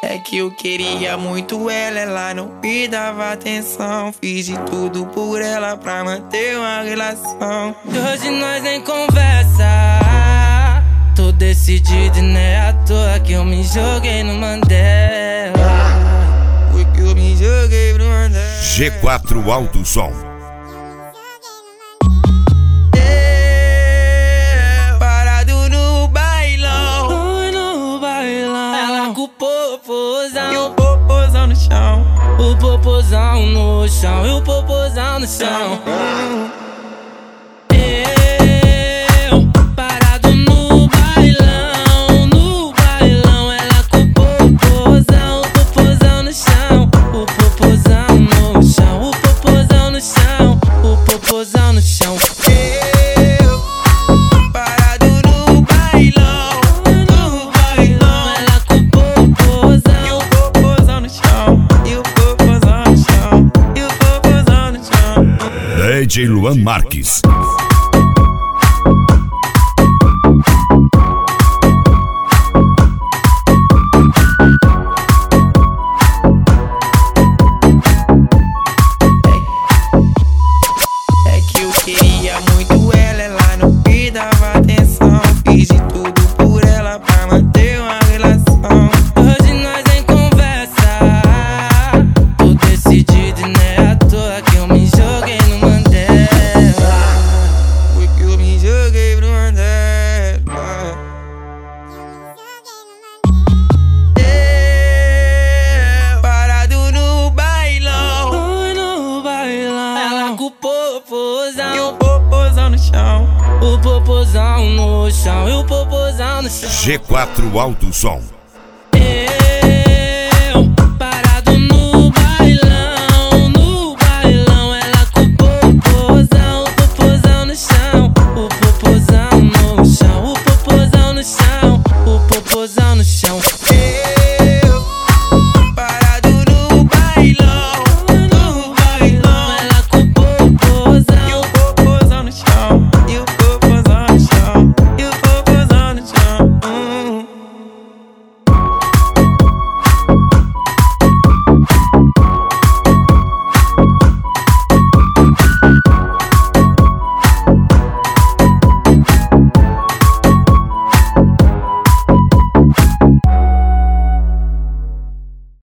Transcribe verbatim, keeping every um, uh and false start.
É que eu queria muito ela, ela não me dava atenção. Fiz de tudo por ela pra manter uma relação. E hoje nós nem conversa. Tô decidido e não é à toa que eu me joguei no Mandela. Foi que eu me joguei no Mandela. G quatro Alto Som. Popozão. E o popozão no chão. O popozão no chão. E o popozão no chão. Eu parado no bailão. No bailão ela com o popozão. O popozão no chão. O popozão no chão. O popozão no chão. O popozão no chão. D J Luan Marques. É que eu queria muito ela, ela não me dava atenção. Fiz de tudo por ela pra manter uma relação. Hoje nós nem conversa. Tô decidido e não é à toa que eu me joguei no Mandela. Foi que eu me joguei no Mandela. Eu parado no bailão. Oi, no bailão. Ela com o popozão. E o popozão no chão. O popozão no chão. E o popozão no chão. G quatro Alto Som.